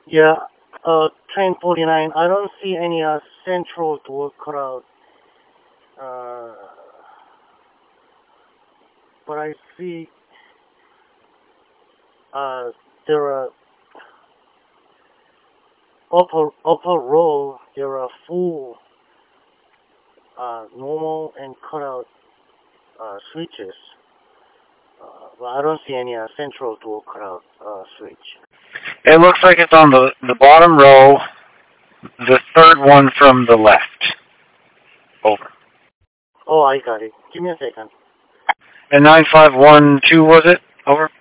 Yeah, train 49. I don't see any central door cutout. Uh, but I see uh, there are upper row. There are full normal and cutout switches. Well, I don't see any central door cutout switch. It looks like it's on the bottom row, the third one from the left. Over. Oh, I got it. Give me a second. And 9512 was it? Over.